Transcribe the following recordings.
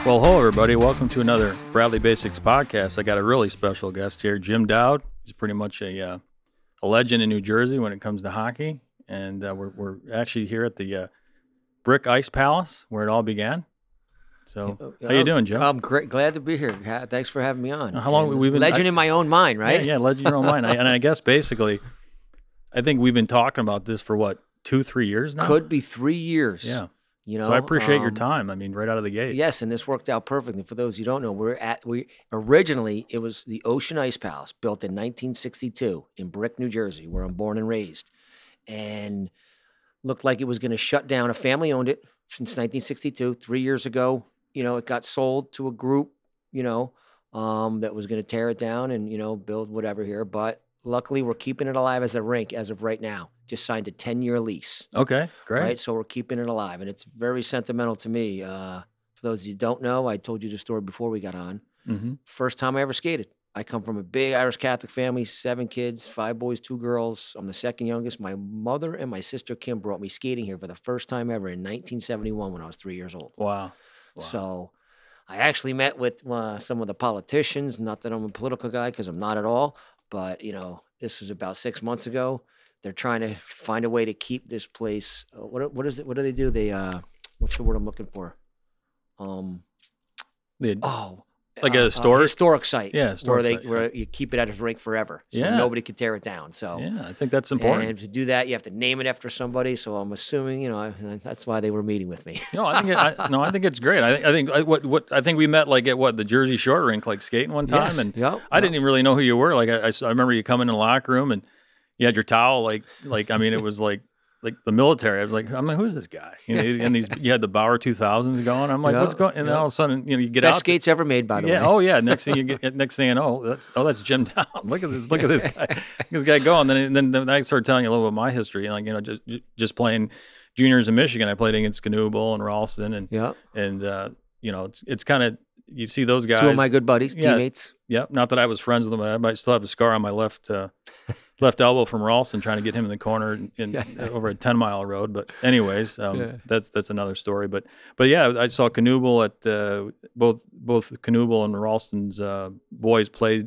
Well, hello, everybody. Welcome to another Bradley Basics podcast. I got a really special guest here, Jim Dowd. He's pretty much a legend in New Jersey when it comes to hockey. And we're actually here at the Brick Ice Palace where it all began. So, how you doing, Jim? I'm great. Glad to be here. Thanks for having me on. How long we've been? Legend in my own mind, right? Yeah, legend in your own mind. And I guess basically, I think we've been talking about this for what, 2-3 years now? Could be 3 years. Yeah. You know, So I appreciate your time. I mean, right out of the gate. Yes, and this worked out perfectly. For those who don't know, we originally it was the Ocean Ice Palace, built in 1962 in Brick, New Jersey, where I'm born and raised, and looked like it was going to shut down. A family owned it since 1962. 3 years ago, it got sold to a group, that was going to tear it down and build whatever here. But luckily, we're keeping it alive as a rink as of right now. Just signed a 10-year lease. Okay, great. Right, so we're keeping it alive, and it's very sentimental to me. For those who don't know, I told you the story before we got on. Mm-hmm. First time I ever skated. I come from a big Irish Catholic family, 7 kids, 5 boys, 2 girls. I'm the second youngest. My mother and my sister Kim brought me skating here for the first time ever in 1971 when I was 3 years old. Wow. So I actually met with some of the politicians. Not that I'm a political guy, because I'm not at all. But, this was about 6 months ago. They're trying to find a way to keep this place. What is it? What do they do? They what's the word I'm looking for? Like a historic site. Yeah, where you keep it at its rink forever, so Yeah. nobody can tear it down. So Yeah, I think that's important. And to do that, you have to name it after somebody. So I'm assuming, that's why they were meeting with me. I think it's great. I think we met like at the Jersey Shore rink, like skating one time, Yes, and yep, I didn't even really know who you were. Like I remember you coming in the locker room and you had your towel, like I mean, it was like the military. I was like, I mean, who's this guy? And you had the Bauer 2000s going. I'm like, what's going? And then all of a sudden, you get Best out. skates ever made, by the way. Oh yeah. Next thing you know, that's Jim Dowd. Look at this guy. This guy going. Then I started telling you a little bit of my history, and just playing juniors in Michigan. I played against Knuble and Ralston, and it's kind of, you see those guys. 2 of my good buddies, teammates. Yeah. Not that I was friends with them. I might still have a scar on my left elbow from Ralston, trying to get him in the corner over a 10-mile road. But anyways, that's another story. But yeah, I saw Knuble at both Knuble and Ralston's boys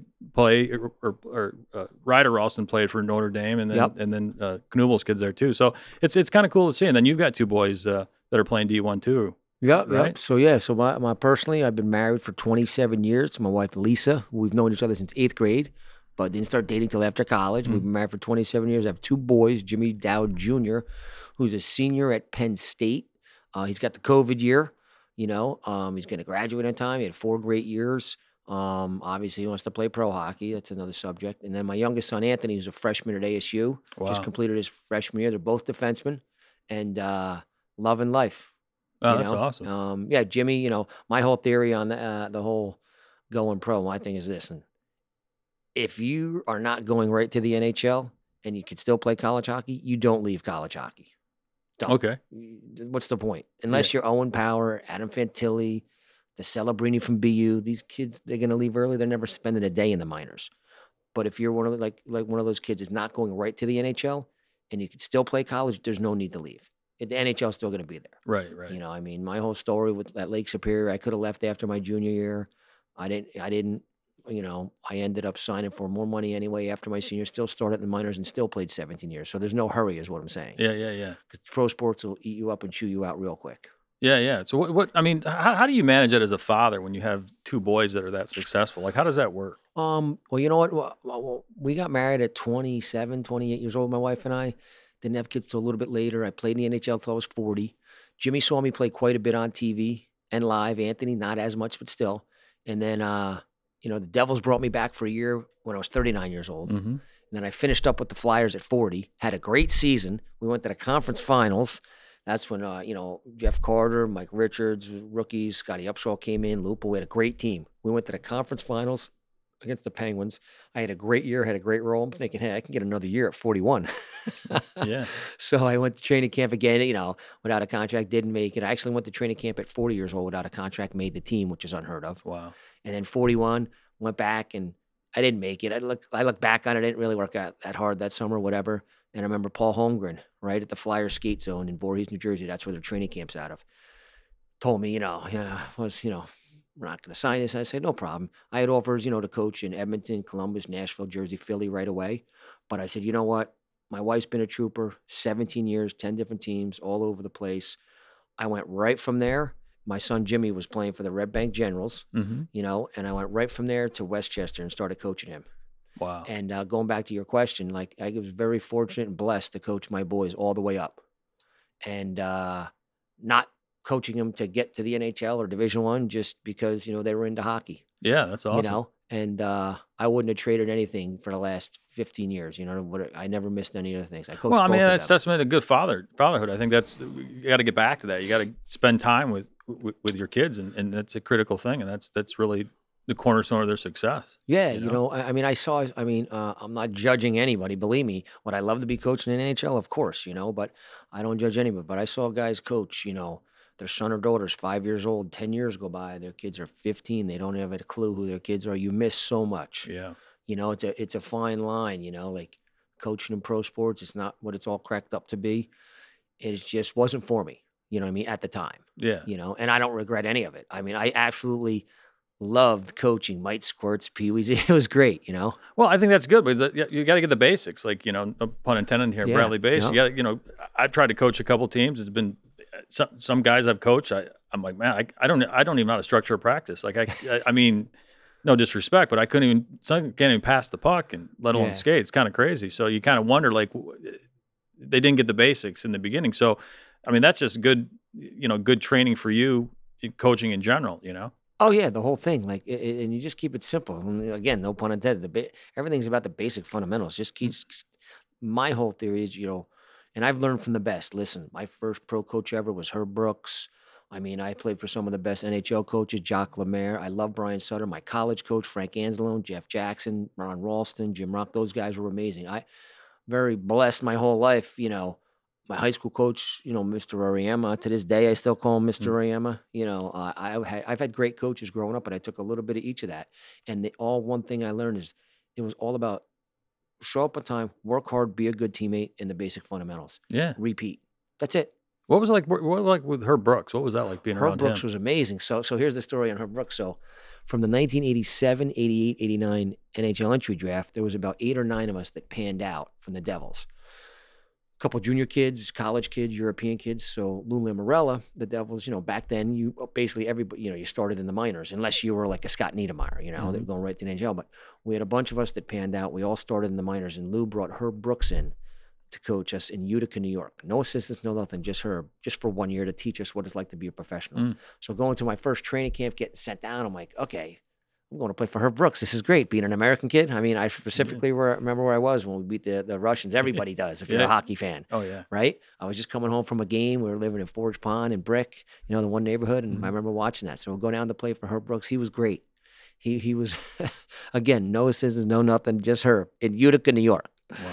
Ryder Ralston played for Notre Dame, and then Knuble's kids there too. So it's kind of cool to see. And then you've got 2 boys that are playing D1 too. Yep, right? yep. So my personally, I've been married for 27 years. My wife Lisa, we've known each other since 8th grade, but didn't start dating till after college. We've been married for 27 years. I have 2 boys, Jimmy Dowd Jr., who's a senior at Penn State. He's got the COVID year, he's going to graduate on time. He had 4 great years. Obviously he wants to play pro hockey. That's another subject. And then my youngest son, Anthony, who's a freshman at ASU, just completed his freshman year. They're both defensemen and loving life. Oh, that's awesome. Jimmy, my whole theory on the whole going pro, my thing is this. And if you are not going right to the NHL and you can still play college hockey, you don't leave college hockey. Don't. Okay. What's the point? Unless you're Owen Power, Adam Fantilli, the Celebrini from BU, these kids, they're going to leave early. They're never spending a day in the minors. But if you're one of one of those kids is not going right to the NHL and you can still play college, there's no need to leave. The NHL is still going to be there. Right. My whole story at Lake Superior, I could have left after my junior year. I didn't. I ended up signing for more money anyway after my senior. Still started in the minors and still played 17 years. So there's no hurry, is what I'm saying. Yeah. Because pro sports will eat you up and chew you out real quick. Yeah. So what? I mean, how do you manage it as a father when you have 2 boys that are that successful? Like, how does that work? Well, you know what? Well, we got married at 27, 28 years old, my wife and I. Didn't have kids till a little bit later. I played in the NHL till I was 40. Jimmy saw me play quite a bit on TV and live. Anthony, not as much, but still. And then, the Devils brought me back for a year when I was 39 years old. Mm-hmm. And then I finished up with the Flyers at 40. Had a great season. We went to the conference finals. That's when, Jeff Carter, Mike Richards, rookies, Scotty Upshaw came in, Lupo. We had a great team. We went to the conference finals against the Penguins. I had a great year, had a great role. I'm thinking, hey, I can get another year at 41. Yeah. So I went to training camp again, without a contract, didn't make it. I actually went to training camp at 40 years old without a contract, made the team, which is unheard of. Wow. And then 41, went back and I didn't make it. I look back on it, I didn't really work out that hard that summer, whatever. And I remember Paul Holmgren, right at the Flyers skate zone in Voorhees, New Jersey. That's where their training camp's out of. Told me, we're not going to sign this. I said, no problem. I had offers, to coach in Edmonton, Columbus, Nashville, Jersey, Philly right away. But I said, you know what? My wife's been a trooper, 17 years, 10 different teams all over the place. I went right from there. My son Jimmy was playing for the Red Bank Generals, Mm-hmm. and I went right from there to Westchester and started coaching him. Wow. And going back to your question, like I was very fortunate and blessed to coach my boys all the way up, and not coaching them to get to the NHL or Division One just because they were into hockey. Yeah, that's awesome. And I wouldn't have traded anything for the last 15 years. I never missed any of the things. I coached Well, I mean, both of that's them. testament to good fatherhood. I think you got to get back to that. You got to spend time with your kids, and that's a critical thing, and that's really the cornerstone of their success. Yeah, you know? I mean, I'm not judging anybody. Believe me, would I love to be coaching in NHL? Of course, but I don't judge anybody. But I saw guys coach, their son or daughter's 5 years old, 10 years go by, their kids are 15. They don't have a clue who their kids are. You miss so much. Yeah. It's a fine line, like coaching in pro sports. It's not what it's all cracked up to be. It just wasn't for me, you know what I mean, at the time. Yeah. And I don't regret any of it. I mean, I absolutely loved coaching Mike Squirts, Pee Wee's. It was great, Well, I think that's good because you got to get the basics, like, no pun intended here, Yeah, Bradley Base. yeah. You got to, I've tried to coach a couple teams. It's been some guys I've coached. I'm like, man, I don't even know how to structure a practice. Like I mean, no disrespect, but some can't even pass the puck and let alone Yeah. skate. It's kind of crazy. So you kind of wonder, like, they didn't get the basics in the beginning. So, I mean, that's just good, good training for you in coaching in general, Oh yeah, the whole thing, like, and you just keep it simple. And again, no pun intended. Everything's about the basic fundamentals. Just keeps. My whole theory is, and I've learned from the best. Listen, my first pro coach ever was Herb Brooks. I mean, I played for some of the best NHL coaches, Jacques Lemaire. I love Brian Sutter. My college coach, Frank Anzalone, Jeff Jackson, Ron Ralston, Jim Rock. Those guys were amazing. Very blessed my whole life, my high school coach, Mr. Oriema. To this day, I still call him Mr. Oriema. I've had great coaches growing up, but I took a little bit of each of that. And one thing I learned is it was all about show up on time, work hard, be a good teammate, and the basic fundamentals. Yeah. Repeat. That's it. What was it like? What like with Herb Brooks? What was that like being Herb around Brooks him? was amazing. So here's the story on Herb Brooks. So from the 1987, 88, 89 NHL entry draft, there was about 8 or 9 of us that panned out from the Devils. A couple junior kids, college kids, European kids. So Lou Lamoriello, the Devils, back then you basically everybody, you started in the minors, unless you were like a Scott Niedermayer, they're going right to the NHL. But we had a bunch of us that panned out. We all started in the minors, and Lou brought Herb Brooks in to coach us in Utica, New York. No assistants, no nothing, just Herb, just for 1 year to teach us what it's like to be a professional. So going to my first training camp, getting sent down, I'm like, okay, I'm going to play for Herb Brooks. This is great, being an American kid. I mean, I specifically remember where I was when we beat the Russians. Everybody does if you're a hockey fan. Oh, yeah. Right? I was just coming home from a game. We were living in Forge Pond and Brick, the one neighborhood, and I remember watching that. So we'll go down to play for Herb Brooks. He was great. He was, again, no assistants, no nothing, just Herb in Utica, New York.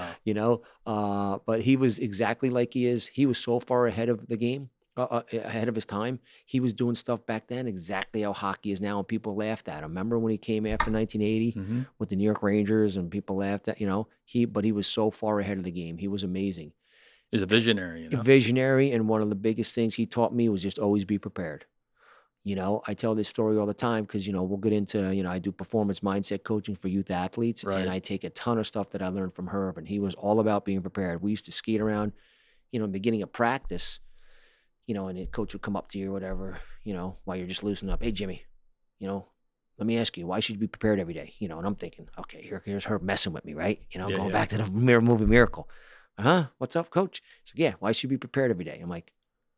Wow. But he was exactly like he is. He was so far ahead of the game, ahead of his time. He was doing stuff back then exactly how hockey is now, and people laughed at him. Remember when he came after 1980 with the New York Rangers, and people laughed at, but he was so far ahead of the game. He was amazing. He's a visionary, Visionary, and one of the biggest things he taught me was just always be prepared. I tell this story all the time because, we'll get into, I do performance mindset coaching for youth athletes, Right. and I take a ton of stuff that I learned from Herb, and he was all about being prepared. We used to skate around, in the beginning of practice, and the coach would come up to you or whatever, while you're just loosening up. Hey, Jimmy, let me ask you, why should you be prepared every day? And I'm thinking, okay, here's Herb messing with me, right? Going back to the movie Miracle. What's up, coach? He's like, yeah, why should you be prepared every day? I'm like,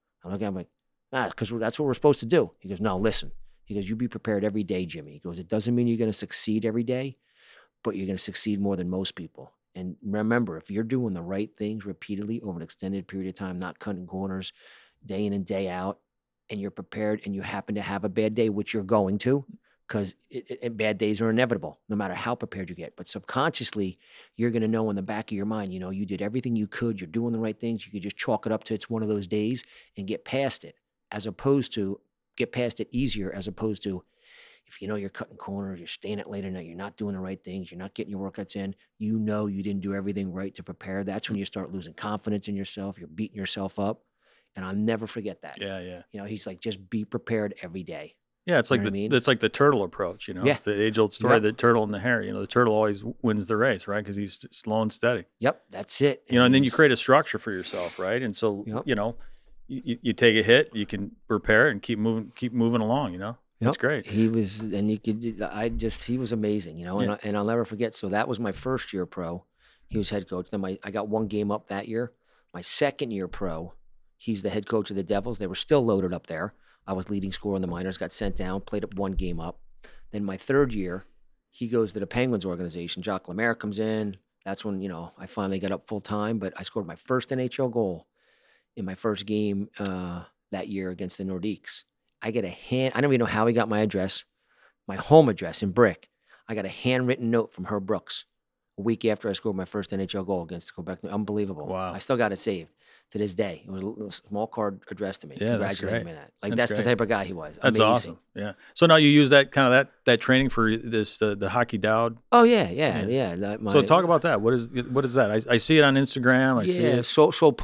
because that's what we're supposed to do. He goes, no, listen. He goes, you be prepared every day, Jimmy. He goes, it doesn't mean you're going to succeed every day, but you're going to succeed more than most people. And remember, if you're doing the right things repeatedly over an extended period of time, not cutting corners day in and day out, and you're prepared and you happen to have a bad day, which you're going to, because bad days are inevitable, no matter how prepared you get. But subconsciously, you're going to know in the back of your mind, you did everything you could. You're doing the right things. You could just chalk it up to it's one of those days and get past it. As opposed to get past it easier, as opposed to if you're cutting corners, you're staying at late at night, you're not doing the right things, you're not getting your workouts in, you didn't do everything right to prepare. That's when you start losing confidence in yourself. You're beating yourself up. And I'll never forget that. Yeah. He's like, just be prepared every day. Yeah, it's You like know what I mean? it's like the turtle approach, Yeah. It's the age-old story, Yep. the turtle and the hare. The turtle always wins the race, right? Because he's slow and steady. Yep, that's it. And then you create a structure for yourself, right? And so, Yep. you take a hit, you can repair it and keep moving along. That's Yep. great. He was, and he was amazing, Yeah. and I'll never forget. So that was my first year pro. He was head coach. Then I got one game up that year. My second year pro, he's the head coach of the Devils. They were still loaded up there. I was leading scorer in the minors, got sent down, played up one game up. Then my third year, he goes to the Penguins organization. Jacques Lemaire comes in. That's when, I finally got up full time, but I scored my first NHL goal in my first game that year against the Nordiques. I get I don't even know how he got my address, my home address in Brick. I got a handwritten note from Herb Brooks a week after I scored my first NHL goal against Quebec. Unbelievable. Wow. I still got it saved to this day. It was a little small card addressed to me. Yeah, that's Congratulating great. me on that. Like, That's that's the great. type of guy he was. That's Amazing. awesome. Yeah. So now you use that kind of that training for this the hockey Dowd. Oh, yeah. So talk about that. What is that? I see it on Instagram. I see Yeah, it.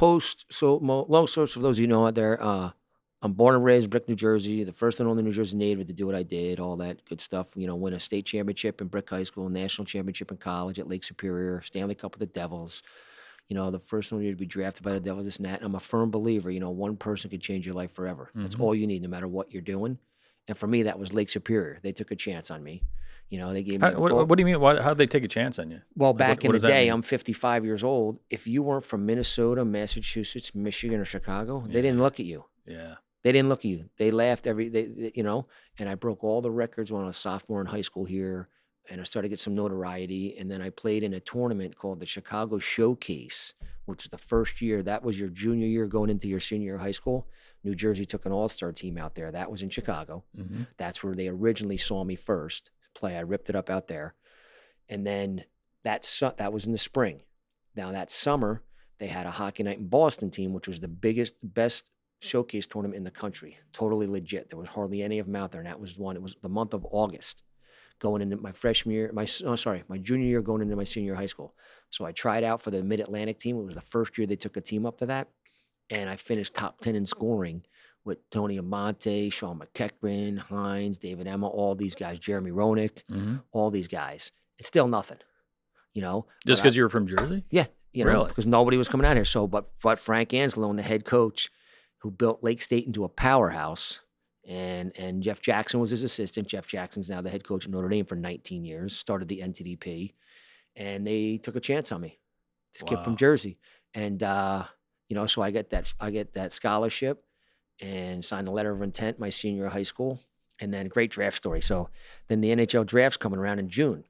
long story for those of you know out there, I'm born and raised in Brick, New Jersey, the first and only New Jersey native to do what I did, all that good stuff. Win a state championship in Brick High School, national championship in college at Lake Superior, Stanley Cup with the Devils. The first one to be drafted by the Devils, this and that. And I'm a firm believer, one person could change your life forever. That's all you need, no matter what you're doing. And for me, that was Lake Superior. They took a chance on me. They gave me What do you mean? How'd they take a chance on you? Well, Like, back what in the does that day, mean? I'm 55 years old. If you weren't from Minnesota, Massachusetts, Michigan, or Chicago, they didn't look at you. Yeah. They didn't look at you. They laughed and I broke all the records when I was a sophomore in high school here, and I started to get some notoriety. And then I played in a tournament called the Chicago Showcase, which was the first year. That was your junior year going into your senior year of high school. New Jersey took an all-star team out there. That was in Chicago. Mm-hmm. That's where they originally saw me first play. I ripped it up out there. And then that was in the spring. Now that summer, they had a Hockey Night in Boston team, which was the best showcase tournament in the country. Totally legit. There was hardly any of them out there, and that was one. It was the month of August, going into my freshman year, my junior year, going into my senior year of high school. So I tried out for the Mid-Atlantic team. It was the first year they took a team up to that, and I finished top 10 in scoring with Tony Amonte, Sean McEachran, Hines, David Emma, all these guys, Jeremy Roenick, Mm-hmm. all these guys. It's still nothing, Just because you were from Jersey? Yeah, Really? because nobody was coming out here. So, but Frank Anzalone, the head coach, who built Lake State into a powerhouse, and Jeff Jackson was his assistant. Jeff Jackson's now the head coach at Notre Dame for 19 years, started the NTDP, and they took a chance on me, this kid from Wow. Jersey. And, so I get that scholarship and signed the letter of intent my senior year of high school, and then great draft story. So then the NHL draft's coming around in June.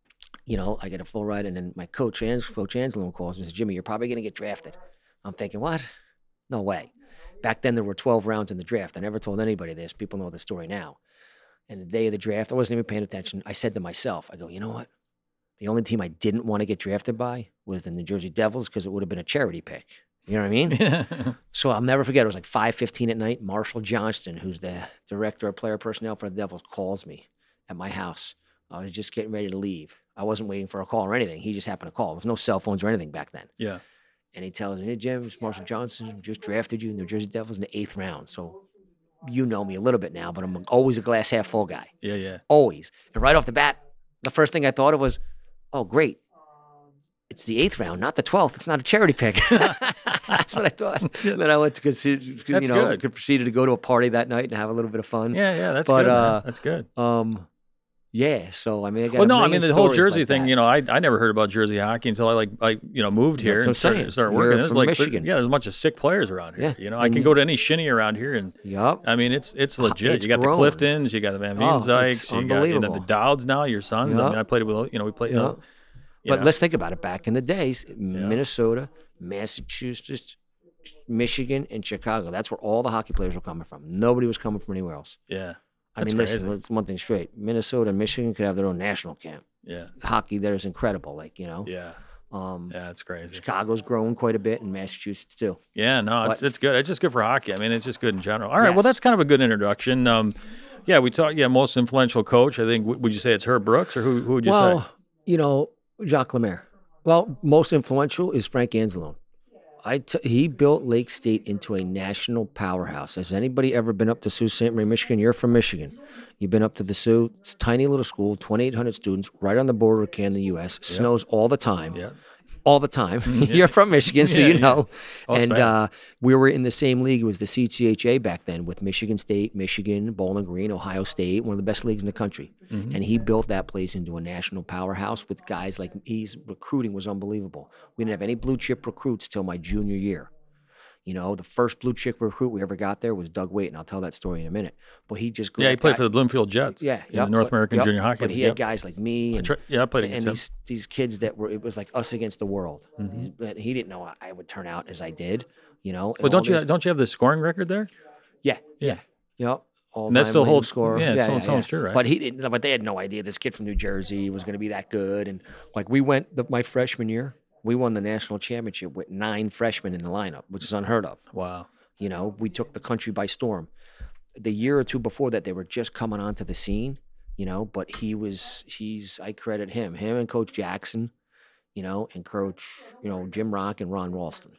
I get a full ride, and then my coach Anzalone calls me and says, "Jimmy, you're probably going to get drafted." I'm thinking, what? No way. Back then, there were 12 rounds in the draft. I never told anybody this. People know the story now. And the day of the draft, I wasn't even paying attention. I said to myself, I go, you know what? The only team I didn't want to get drafted by was the New Jersey Devils, because it would have been a charity pick. You know what I mean? So I'll never forget. It was like 5:15 at night. Marshall Johnston, who's the director of player personnel for the Devils, calls me at my house. I was just getting ready to leave. I wasn't waiting for a call or anything. He just happened to call. There was no cell phones or anything back then. Yeah. And he tells me, "Hey, Jim, it's Marshall Johnson. Just drafted you in the New Jersey Devils in the 8th round. So you know me a little bit now, but I'm always a glass half full guy. Yeah. Yeah. Always." And right off the bat, the first thing I thought of was, oh, great. It's the 8th round, not the 12th. It's not a charity pick. That's what I thought. And then I went to good. proceeded to go to a party that night and have a little bit of fun. Yeah. Yeah. That's But, good. Man. That's good. Yeah. So I mean, I got Well, a no, I million mean the whole stories Jersey like thing. that. I never heard about Jersey hockey until I moved here That's and what I'm saying. started You're working. There's from Michigan. there's a bunch of sick players around here. Yeah, I can go to any shinny around here, and Yup. I mean it's legit. It's You got grown. the Cliftons, you got the Van Oh, it's Veendijks, you got unbelievable. the Dowds now. Your sons. I Yup. mean, I played with we played. Yup. But let's think about it. Back in the days, Minnesota, Massachusetts, Michigan, and Chicago. That's where all the hockey players were coming from. Nobody was coming from anywhere else. Yeah. I mean, That's listen, let's one thing straight. Minnesota and Michigan could have their own national camp. Yeah. Hockey there is incredible. Yeah. Yeah, it's crazy. Chicago's grown quite a bit, and Massachusetts too. Yeah, no, But- it's good. It's just good for hockey. I mean, it's just good in general. All right, well, Yes. that's kind of a good introduction. We talked. Yeah, most influential coach. I think. Would you say it's Herb Brooks, or who would you say? Jacques Lemaire. Well, most influential is Frank Anzalone. He built Lake State into a national powerhouse. Has anybody ever been up to Sault Ste. Marie, Michigan? You're from Michigan. You've been up to the Sioux. It's a tiny little school, 2,800 students, right on the border of Canada, the U.S. Snows all the time. Yeah. All the time. You're from Michigan, so you know. Oh, it's And bad. we were in the same league. It was the CCHA back then with Michigan State, Michigan, Bowling Green, Ohio State, one of the best leagues in the country. And he built that place into a national powerhouse with guys like he's recruiting was unbelievable. We didn't have any blue chip recruits till my junior year. You know, the first blue chip recruit we ever got there was Doug Waite, and I'll tell that story in a minute. But he just Yeah, he played for the Bloomfield Jets. yeah, in the North American Junior Hockey But League. he had guys like me and I played and against him. these kids that were it was like us against the world. But he didn't know I would turn out as I did, you know. But don't you have the scoring record there? Yeah. Yeah. Yep. All And that still holds- score. yeah, it still holds true, right? But he didn't. But they had no idea this kid from New Jersey was going to be that good. And like we went my freshman year, we won the national championship with 9 freshmen in the lineup, which is unheard of. Wow. You know, we took the country by storm. The year or two before that, they were just coming onto the scene, you know, but I credit him and Coach Jackson, you know, and Coach, you know, Jim Rock and Ron Ralston.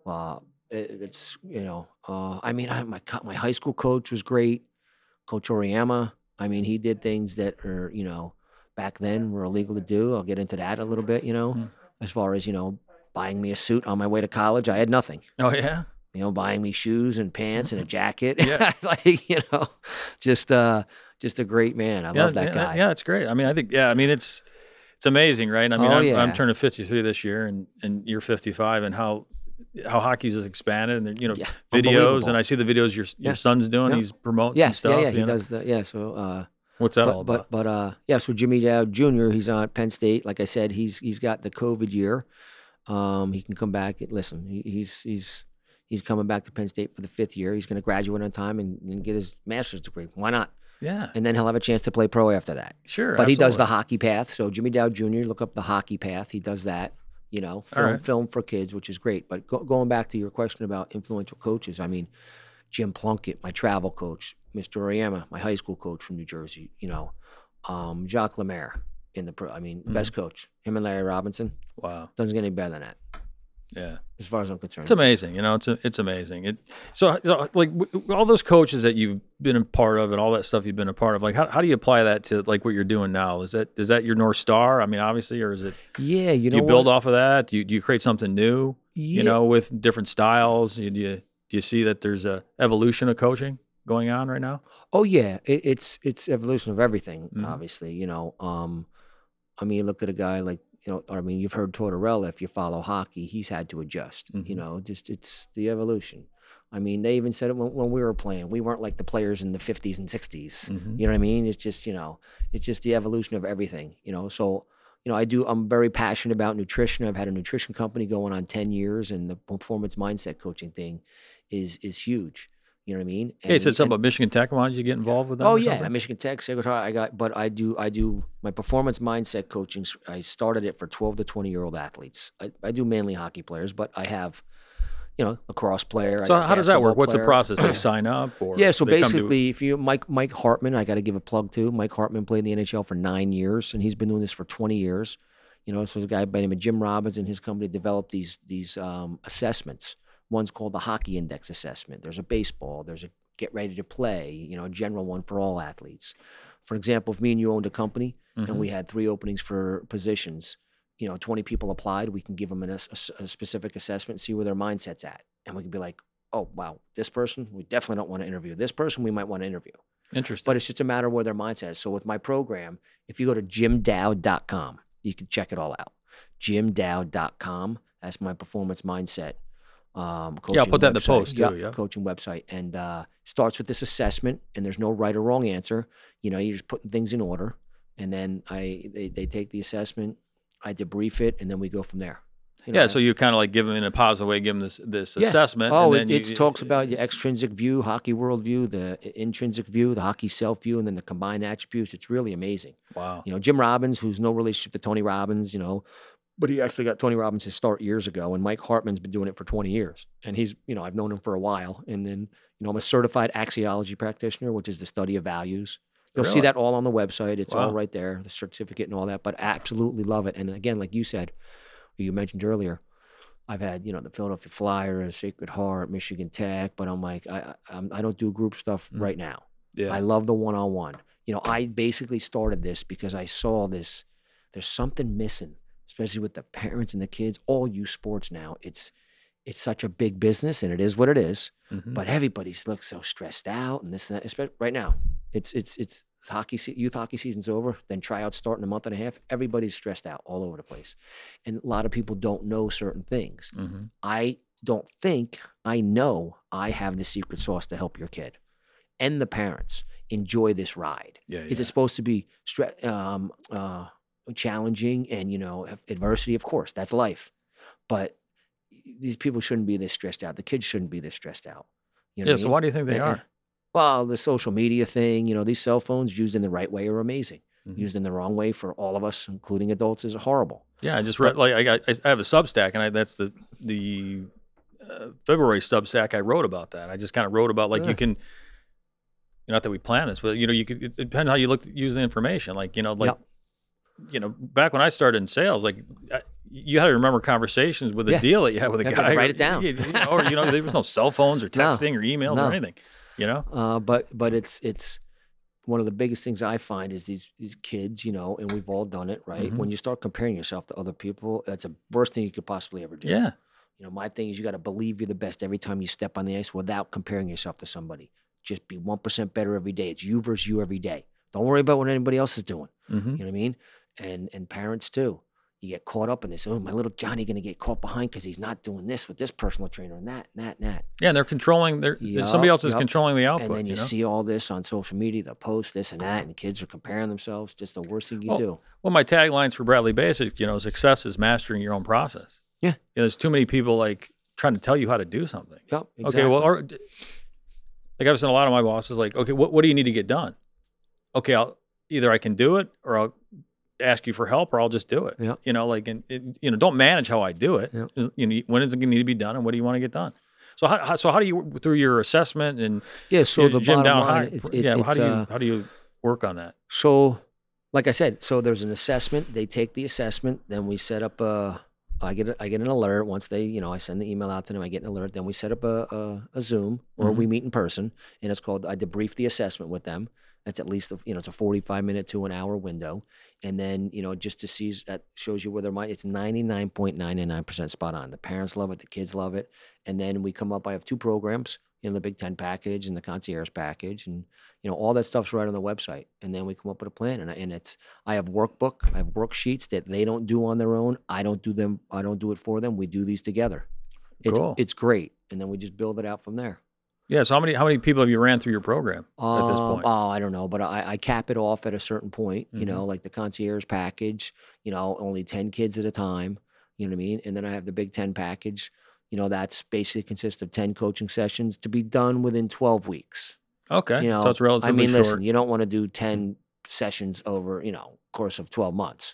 It's, you know, I mean, my high school coach was great. Coach Oriyama, I mean, he did things that are, you know, back then were illegal to do. I'll get into that a little bit, you know, as far as, you know, buying me a suit on my way to college. I had nothing. Oh yeah. You know, buying me shoes and pants and a jacket. Yeah. Like, you know, just a great man. I love that guy. Yeah, it's great. I mean, I think it's amazing, right? I mean, I'm turning 53 this year, and you're 55, and how hockey's has expanded, and you know, Yeah, videos, unbelievable. and I see the videos your son's doing. Yeah. He's promoting Yeah, some stuff. he you know? does that. Yeah, so What's that all about? so Jimmy Dowd Jr., he's on Penn State. Like I said, he's got the COVID year. He can come back. Listen, he's coming back to Penn State for the 5th year. He's going to graduate on time and get his master's degree. Why not? Yeah, And then he'll have a chance to play pro after that. sure. But he does absolutely. the hockey path. So Jimmy Dowd Jr., look up the hockey path. He does that, you know, right. film for kids, which is great. But going back to your question about influential coaches, I mean, Jim Plunkett, my travel coach, Mr. Oriyama, my high school coach from New Jersey, you know, Jacques Lemaire in the pro. I mean, best coach. Him and Larry Robinson. Wow. Doesn't get any better than that, Yeah. as far as I'm concerned. It's amazing, you know. It's amazing. So like all those coaches that you've been a part of and all that stuff you've been a part of. Like, how do you apply that to like what you're doing now? Is that your North Star? I mean, obviously, or is it? Yeah, you Do know you build what? off of that? Do you create something new? Yeah. You know, with different styles. Do you see that there's a evolution of coaching going on right now? Oh yeah, it's evolution of everything. Mhm. Obviously, you know. I mean, look at a guy like, you know. I mean, you've heard Tortorella. If you follow hockey, he's had to adjust. You Mhm. know, just it's the evolution. I mean, they even said it when we were playing. We weren't like the players in the 50s and 60s. Mhm. You know what I mean? It's just, you know, it's just the evolution of everything. You know, so you know, I'm very passionate about nutrition. I've had a nutrition company going on 10 years, and the performance mindset coaching thing is huge. You know what I mean? Hey, you said And- something about Michigan Tech. Why don't you get involved with that? Oh or yeah, something? at Michigan Tech, Secretary. I do my performance mindset coaching. I started it for 12 to 20-year-old athletes. I do mainly hockey players, but I have, you know, lacrosse player. So I got how does that work? basketball What's the player. process? They sign up, or Yeah, so they come to- basically, if you Mike Hartman, I got to give a plug to. Mike Hartman played in the NHL for 9 years, and he's been doing this for 20 years. You know, so the guy by the name of Jim Robbins and his company developed these assessments. One's called the Hockey Index Assessment. There's a baseball. There's a get ready to play. You know, a general one for all athletes. For example, if me and you owned a company and we had 3 openings for positions, you know, 20 people applied, we can give them a specific assessment and see where their mindset's at, and we can be like, oh wow, this person we definitely don't want to interview. This person we might want to interview. Interesting. But it's just a matter of where their mindset is. So with my program, if you go to jimdowd.com, you can check it all out. jimdowd.com. That's my performance mindset. Coaching Yeah, I'll put that in the website. post, too, Yep, yeah. coaching website. And starts with this assessment, and there's no right or wrong answer. You know, you're just putting things in order. And then they take the assessment, I debrief it, and then we go from there. You know, yeah, so you kind of like give them in a positive way, give them this yeah. assessment. Oh, and then it talks about the extrinsic view, hockey world view, the intrinsic view, the hockey self view, and then the combined attributes. It's really amazing. Wow. You know, Jim Robbins, who's no relationship to Tony Robbins, you know, but he actually got Tony Robbins his start years ago, and Mike Hartman's been doing it for 20 years. And he's, you know, I've known him for a while. And then, you know, I'm a certified axiology practitioner, which is the study of values. You'll see Really? that all on the website. It's all Wow. right there, the certificate and all that, but I absolutely love it. And again, like you said, you mentioned earlier, I've had, the Philadelphia Flyers, Sacred Heart, Michigan Tech, but I'm like, I don't do group stuff right now. Yeah. I love the one-on-one. I basically started this because I saw this. There's something missing, especially with the parents and the kids. All youth sports now, it's such a big business, and it is what it is. But everybody's looks so stressed out, and this and that. Especially right now, it's youth hockey season's over. Then tryouts start in a month and a half. Everybody's stressed out all over the place, and a lot of people don't know certain things. I don't think I know I have the secret sauce to help your kid and the parents enjoy this ride. Is it supposed to be challenging and have adversity? Of course, that's life, but these people shouldn't be this stressed out. The kids shouldn't be this stressed out. So why do you think they are? Well, the social media thing, these cell phones used in the right way are amazing. Used in the wrong way for all of us, including adults, is horrible. Yeah, I just read, I have a Substack, and that's the February Substack I wrote about that. I just kind of wrote about you can, not that we plan this, but you could, it depends how you use the information. Back when I started in sales, you had to remember conversations with a deal that you had with a guy. Write it down. Or there was no cell phones or texting or emails or anything. But it's one of the biggest things I find is these kids, and we've all done it, right? When you start comparing yourself to other people, that's the worst thing you could possibly ever do. Yeah. My thing is you got to believe you're the best every time you step on the ice without comparing yourself to somebody. Just be 1% better every day. It's you versus you every day. Don't worry about what anybody else is doing. You know what I mean? And parents too. You get caught up in this. Oh, my little Johnny going to get caught behind because he's not doing this with this personal trainer and that. Yeah, and they're controlling. Somebody else is controlling the output. And then you see all this on social media. They'll post this and that, and kids are comparing themselves. Just the worst thing you do. Well, my taglines for Bradley Basic, success is mastering your own process. Yeah. There's too many people trying to tell you how to do something. Yep. Exactly. Okay. Well, I've seen a lot of my bosses okay, what do you need to get done? Okay, I can do it, or I'll ask you for help, or I'll just do it. Yeah. Don't manage how I do it. Yeah. When is it going to need to be done, and what do you want to get done? So how do you, through your assessment and so the Jim bottom down, line, how do you work on that? So, like I said, there's an assessment. They take the assessment, then we set up I get an alert once they, I send the email out to them. I get an alert. Then we set up a Zoom, or we meet in person, and it's called. I debrief the assessment with them. That's at least it's a 45-minute to an hour window, and then just to see that shows you where their mind. It's 99.99% spot on. The parents love it, the kids love it, and then we come up. I have two programs. The Big Ten package and the concierge package, and all that stuff's right on the website. And then we come up with a plan, and I have worksheets that they don't do on their own. I don't do it for them. We do these together. It's great, and then we just build it out from there. Yeah. So how many people have you ran through your program at this point? Oh, I don't know, but I cap it off at a certain point. Like the concierge package. Only 10 kids at a time. You know what I mean? And then I have the Big Ten package. That's basically consists of 10 coaching sessions to be done within 12 weeks. Okay. So it's relatively short. Listen, you don't want to do 10 sessions over, course of 12 months.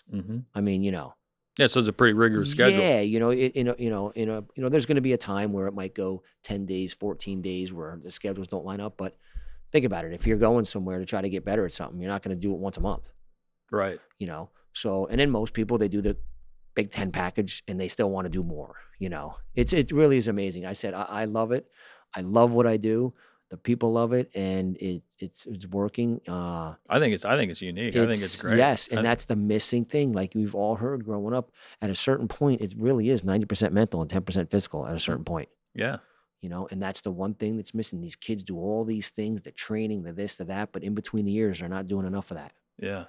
Yeah, so it's a pretty rigorous schedule. Yeah, there's going to be a time where it might go 10 days, 14 days where the schedules don't line up. But think about it. If you're going somewhere to try to get better at something, you're not going to do it once a month. Right. So, and then most people, they do the Big Ten package and they still want to do more. It really is amazing. I said, I love it. I love what I do. The people love it, and it's working. I think it's unique. I think it's great. Yes, and that's the missing thing. Like we've all heard growing up, at a certain point, it really is 90% mental and 10% physical at a certain point. Yeah. And that's the one thing that's missing. These kids do all these things, the training, the this, the that, but in between the years, they're not doing enough of that. Yeah.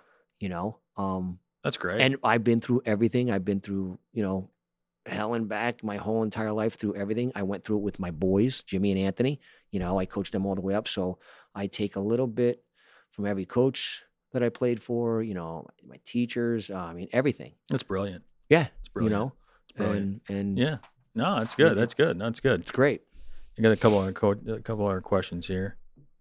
That's great. And I've been through everything. I've been through, hell and back my whole entire life through everything. I went through it with my boys, Jimmy and Anthony. I coached them all the way up. So I take a little bit from every coach that I played for, my teachers, everything. That's brilliant. Yeah. It's brilliant. It's brilliant. And yeah. No, that's good. That's good. That's good. It's great. I got a couple other questions here.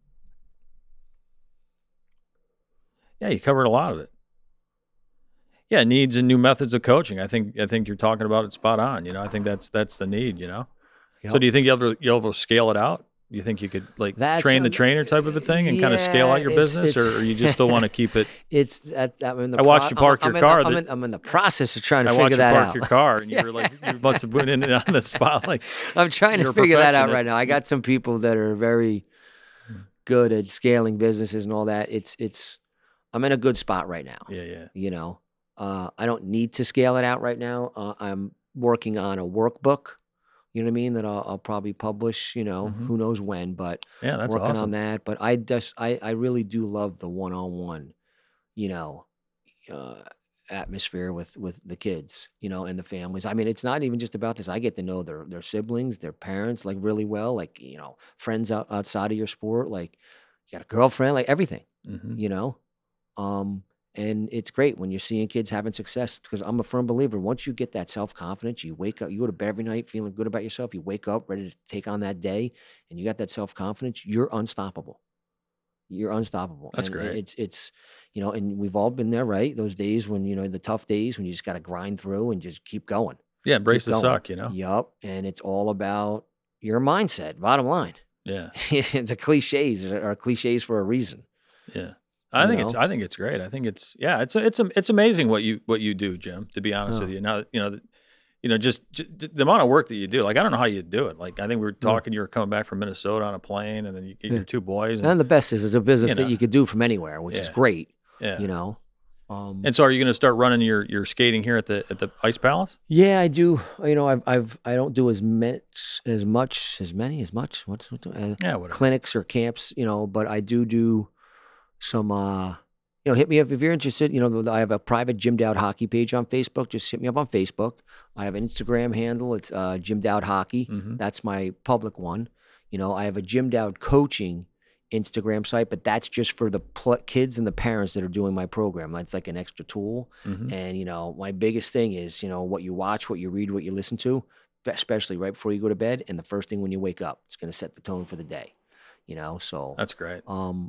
Yeah, you covered a lot of it. Yeah, needs and new methods of coaching. I think you're talking about it spot on. I think that's the need. Yep. So do you think you'll ever scale it out? You think you could like That's train the trainer type of a thing and kind of scale out your business, or you just still want to keep it? It's that I'm in the. I watched you park your car. I'm in the process of trying to I watched figure you that park out. your car, and you were like, you must have put it on the spot. Like, I'm trying you're to a figure that out right perfectionist. now. I got some people that are very good at scaling businesses and all that. I'm in a good spot right now. Yeah. You know, I don't need to scale it out right now. I'm working on a workbook. You know what I mean? That I'll probably publish. You know, Mhm. who knows when, but Yeah, that's working on awesome. that. But I really do love the one-on-one. You know, uh, atmosphere with the kids, you know, and the families. I mean, it's not even just about this. I get to know their siblings, their parents, like really well, like you know, friends outside of your sport, like you got a girlfriend, like everything, Hmm. you know. Um, and it's great when you're seeing kids having success because I'm a firm believer. Once you get that self confidence, you wake up, you go to bed every night feeling good about yourself. You wake up ready to take on that day, and you got that self confidence. You're unstoppable. You're unstoppable. That's And great. it's you know, and we've all been there, right? Those days when, you know, the tough days when you just got to grind through and just keep going. Yeah, embrace Keep the going. suck. You know. Yup. And it's all about your mindset, bottom line. Yeah. It's a cliches are cliches for a reason, Yeah. you know? I think it's great. I think it's amazing what you do, Jim, to be honest with Oh, you. Now, just the amount of work that you do. Like, I don't know how you do it. Like, I think we were yeah, talking, you were coming back from Minnesota on a plane, and then you get yeah. your two boys, and And the best is it's a you business that know, you could do from anywhere, which is yeah, great, yeah. you know? Um, And so, are you going to start running your skating here at the Ice Palace? yeah, I do. You know, I don't do as much Yeah, whatever. clinics or camps, you know, but I do some you know, hit me up if you're interested. You know, I have a private Jim Dowd hockey page on Facebook. Just hit me up on Facebook. I have an Instagram handle. It's Jim Dowd Hockey. Hmm. That's my public one. You know, I have a Jim Dowd coaching Instagram site, but that's just for the kids and the parents that are doing my program. That's like an extra tool. Hmm. And you know, my biggest thing is, you know, what you watch, what you read, what you listen to, especially right before you go to bed and the first thing when you wake up. It's going to set the tone for the day. You know, so That's great. um,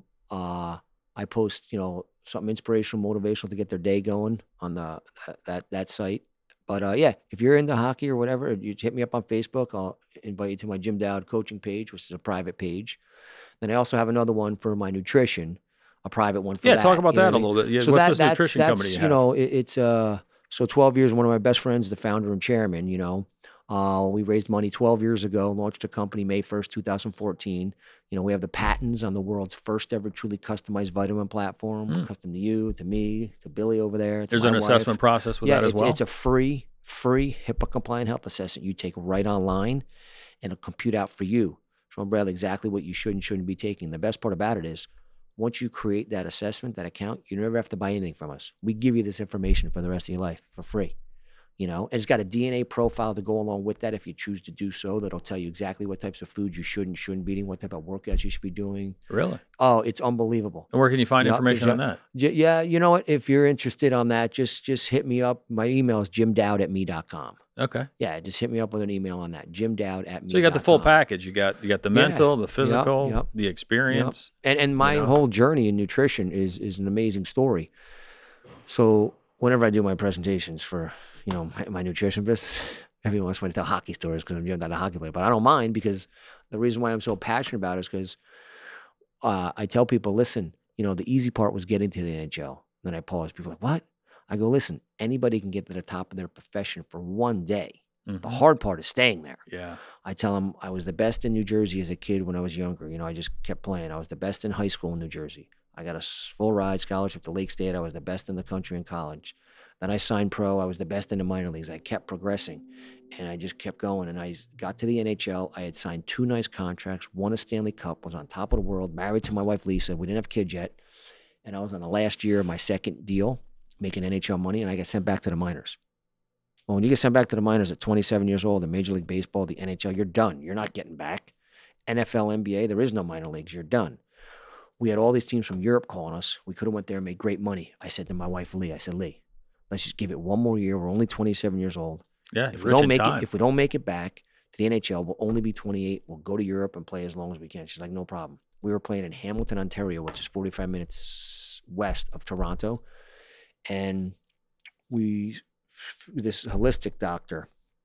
I post, you know, something inspirational, motivational to get their day going on that site. But yeah, if you're into hockey or whatever, you hit me up on Facebook. I'll invite you to my Jim Dowd coaching page, which is a private page. Then I also have another one for my nutrition, a private one for Yeah, talk that. about You know that what a I mean? little bit. Yeah, So what's that this nutrition company you you have? know, it's so 12 years. One of my best friends, the founder and chairman. You know, we raised money 12 years ago, launched a company May 1st, 2014. You know, we have the patents on the world's first ever truly customized vitamin platform, Mm. custom to you, to me, to Billy over there. To There's my an wife. assessment process with Yeah, that as well. it's a free HIPAA compliant health assessment you take right online, and it'll compute out for you, Sean Bradley, exactly what you should and shouldn't be taking. The best part about it is, once you create that assessment, that account, you never have to buy anything from us. We give you this information for the rest of your life for free. You know, and it's got a DNA profile to go along with that if you choose to do so. That'll tell you exactly what types of foods you should and shouldn't be eating, what type of workouts you should be doing. Really? Oh, it's unbelievable. And where can you find Yeah, information on that? Yeah, you know what? If you're interested on that, just hit me up. My email is jimdowd@me.com. Okay. Yeah, just hit me up with an email on that. jimdowd@me.com. So you got the full package. You got the Yeah. mental, the Yep, physical, yep, the yep. experience. And my know? whole journey in nutrition is an amazing story. So whenever I do my presentations for, you know, my nutrition business, everyone wants me to tell hockey stories because I'm not a hockey player, but I don't mind because the reason why I'm so passionate about it is because I tell people, listen, you know, the easy part was getting to the NHL. Then I pause. People are like, what? I go, listen, anybody can get to the top of their profession for one day. The Mhm. hard part is staying there. Yeah. I tell them I was the best in New Jersey as a kid when I was younger. You know, I just kept playing. I was the best in high school in New Jersey. I got a full ride scholarship to Lake State. I was the best in the country in college. Then I signed pro. I was the best in the minor leagues. I kept progressing, and I just kept going. And I got to the NHL. I had signed 2 nice contracts, won a Stanley Cup, was on top of the world, married to my wife, Lisa. We didn't have kids yet. And I was on the last year of my second deal, making NHL money, and I got sent back to the minors. Well, when you get sent back to the minors at 27 years old in Major League Baseball, the NHL, you're done. You're not getting back. NFL, NBA, there is no minor leagues. You're done. We had all these teams from Europe calling us. We could have went there and made great money. I said to my wife, Lee, Lee, let's just give it one more year. We're only 27 years old. Yeah. If we don't make it back to the NHL, we'll only be 28. We'll go to Europe and play as long as we can. She's like, no problem. We were playing in Hamilton, Ontario, which is 45 minutes west of Toronto. And this holistic doctor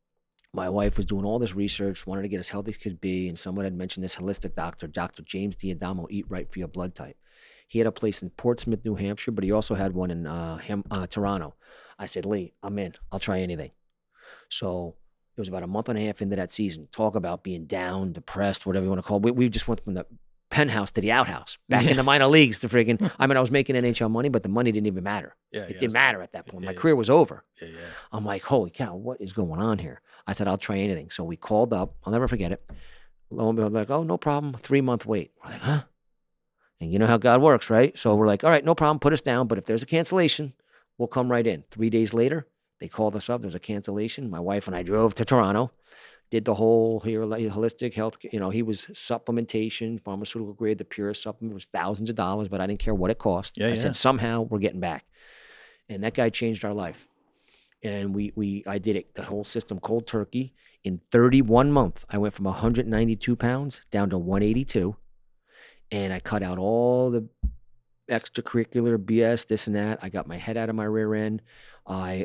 my wife was doing all this research, wanted to get as healthy as could be, and someone had mentioned this holistic doctor, Dr. James D'Adamo, Eat Right for Your Blood Type. He had a place in Portsmouth, New Hampshire, but he also had one in Toronto. I said, Lee, I'm in. I'll try anything. So it was about a month and a half into that season. Talk about being down, depressed, whatever you want to call it. We just went from the penthouse to the outhouse, back in the minor leagues to freaking, I mean, I was making NHL money, but the money didn't even matter. It didn't matter at that point. My career was over. I'm like, holy cow, what is going on here? I said, I'll try anything. So we called up. I'll never forget it. Lo and behold, like, oh, no problem. 3-month wait. We're like, huh? And you know how God works, right? So we're like, all right, no problem. Put us down. But if there's a cancellation, we'll come right in. 3 days later, they called us up. There's a cancellation. My wife and I drove to Toronto, did the whole holistic health. He was supplementation, pharmaceutical grade. The purest supplement was thousands of dollars, but I didn't care what it cost. I said, somehow we're getting back. And that guy changed our life. And I did it, the whole system cold turkey. In 31 months, I went from 192 pounds down to 182. And I cut out all the extracurricular BS, this and that. I got my head out of my rear end. I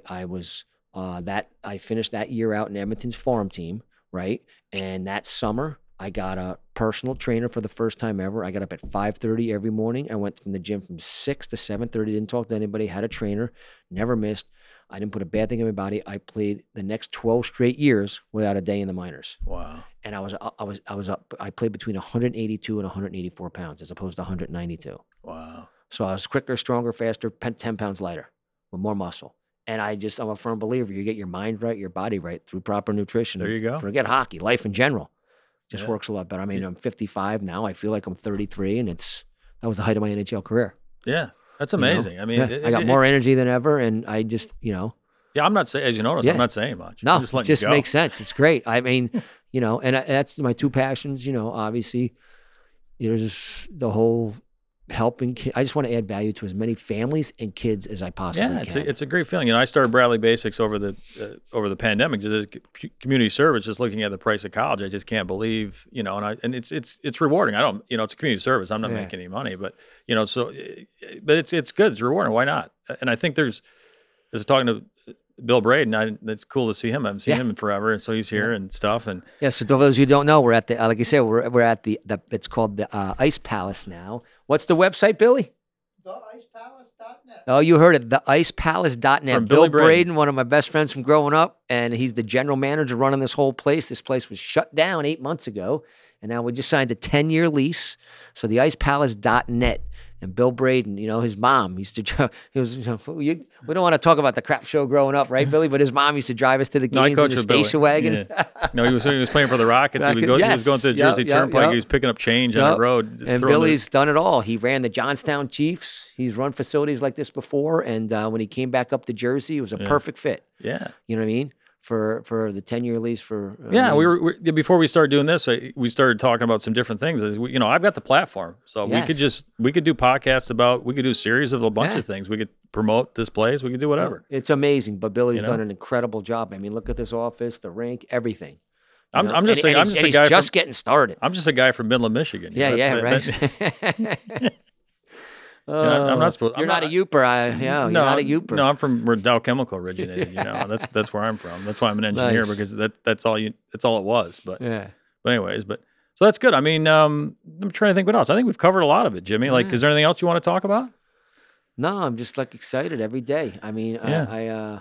finished that year out in Edmonton's farm team, right? And that summer, I got a personal trainer for the first time ever. I got up at 5:30 every morning. I went from the gym from 6 to 7:30, didn't talk to anybody, had a trainer, never missed. I didn't put a bad thing in my body. I played the next 12 straight years without a day in the minors. Wow. And I was up. I played between 182 and 184 pounds as opposed to 192. Wow. So I was quicker, stronger, faster, 10 pounds lighter with more muscle. And I'm a firm believer. You get your mind right, your body right through proper nutrition. There you go. Forget hockey, life in general just works a lot better. I mean, I'm 55 now. I feel like I'm 33, and that was the height of my NHL career. Yeah. That's amazing. I mean, I got more energy than ever, and I just, Yeah, I'm not saying, as you notice, I'm not saying much. No, just it just makes sense. It's great. I mean, and that's my two passions, obviously, just the whole helping kids. I just want to add value to as many families and kids as I possibly can. It's a great feeling. I started Bradley Basics over the pandemic, just as community service, just looking at the price of college. I just can't believe, and it's rewarding. I don't, it's a community service. I'm not making any money, but but it's good. It's rewarding. Why not? And I think I was talking to Bill Braden. It's cool to see him. I haven't seen him in forever, and so he's here and stuff. And so for those who don't know, we're at the like I said, we're at the it's called the Ice Palace now. What's the website, Billy? TheIcePalace.net. Oh, you heard it. TheIcePalace.net. From Bill Billy Braden, one of my best friends from growing up, and he's the general manager running this whole place. This place was shut down 8 months ago, and now we just signed a 10-year lease. So TheIcePalace.net. And Bill Braden, his mom used to. We don't want to talk about the crap show growing up, right, Billy? But his mom used to drive us to the games in the station wagon. Yeah. No, he was playing for the Rockets. He was going through the Jersey Turnpike. He was picking up change on the road. And Billy's done it all. He ran the Johnstown Chiefs. He's run facilities like this before. And when he came back up to Jersey, it was a perfect fit. Yeah, you know what I mean. For the 10-year lease for we were before we started doing this, we started talking about some different things. I've got the platform, so we could do podcasts we could do a series of a bunch of things. We could promote this place. We could do whatever. It's amazing, but Billy's done an incredible job. I mean, look at this office, the rink, everything. I'm just a guy just getting started. I'm just a guy from Midland, Michigan. Right. I'm not supposed. You're not a Youper. You're not a Youper. No, I'm from where Dow Chemical originated. That's where I'm from. That's why I'm an engineer because that's all it was. But anyways, so that's good. I mean, I'm trying to think what else. I think we've covered a lot of it, Jimmy. Like, is there anything else you want to talk about? No, I'm just excited every day. I mean, I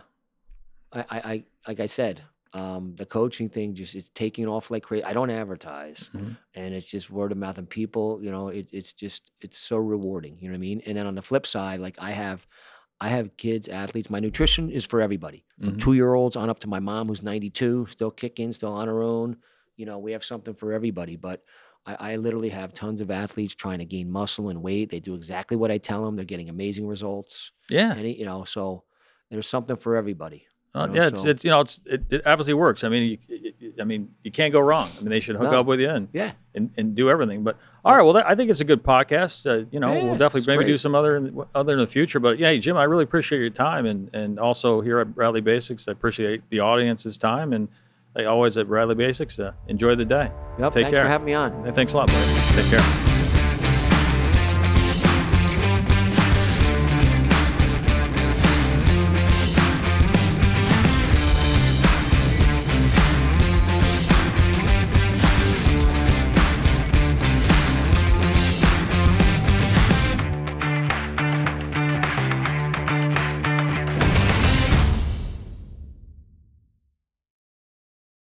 like I said. The coaching thing is taking off like crazy. I don't advertise, and it's just word of mouth. And people, it's so rewarding. You know what I mean? And then on the flip side, like I have kids, athletes. My nutrition is for everybody, from 2-year-olds on up to my mom who's 92, still kicking, still on her own. We have something for everybody. But I literally have tons of athletes trying to gain muscle and weight. They do exactly what I tell them. They're getting amazing results. Yeah, and so there's something for everybody. It obviously works. I mean, you can't go wrong. I mean, they should hook up with you and do everything. But all right, well, I think it's a good podcast. We'll definitely maybe do some other in the future. But yeah, Jim, I really appreciate your time and also here at Bradley Basics, I appreciate the audience's time and like always at Bradley Basics. Enjoy the day. Take care. Thanks for having me on. Thanks a lot, buddy. Take care.